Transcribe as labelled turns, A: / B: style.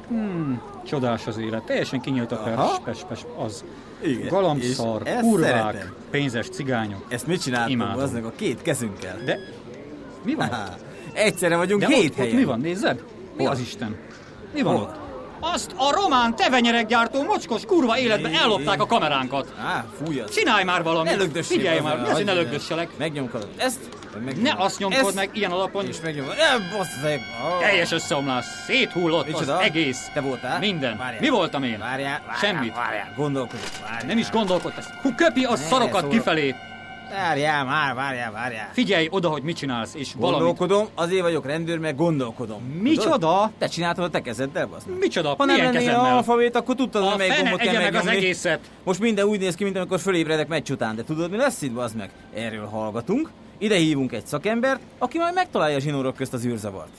A: Csodás az élet. Teljesen kinyílt a pes, az.
B: Igen.
A: Galambszar, kurvák, szeretem. Pénzes cigányok.
B: Ezt mit csináltunk azzal a két kezünkkel?
A: De mi van
B: Egyszerre vagyunk
A: de
B: 7
A: ott
B: helyen.
A: mi van? Nézzed? Mi az Isten? Mi van ott? Azt a román tevenyereggyártó mocskos kurva életben ellopták a kameránkat.
B: Fúj az.
A: Csinálj már valamit.
B: Ne lögdössél.
A: Figyelj már, mi az, hogy ne lögdösselek?
B: Megnyomkodod ezt,
A: ne azt nyomkod meg ilyen alapon.
B: És megnyomod.
A: Teljes összeomlás. Széthullott
B: Micsoda?
A: az egész.
B: Te voltál?
A: Minden.
B: Várjál.
A: Mi voltam én?
B: Várjál.
A: Semmit.
B: Gondolkodok.
A: Nem is gondolkodtál. Köpi a szarokat kifelé.
B: Várjál.
A: Figyelj oda, hogy mit csinálsz, és valamit.
B: Gondolkodom, azért vagyok rendőr, mert gondolkodom.
A: Micsoda?
B: Te csináltad a te kezeddel, basz.
A: Micsoda?
B: Ha nem
A: Milyen
B: lennél
A: kezemmel?
B: alfabét, akkor tudtad, hogy melyik gombot kell
A: meg az
B: megnyomni.
A: egészet.
B: Most minden úgy néz ki, mint amikor fölébredek meccs után, de tudod, mi lesz itt, bazd meg? Erről hallgatunk, ide hívunk egy szakembert, aki majd megtalálja a zsinórok közt az űrzavart.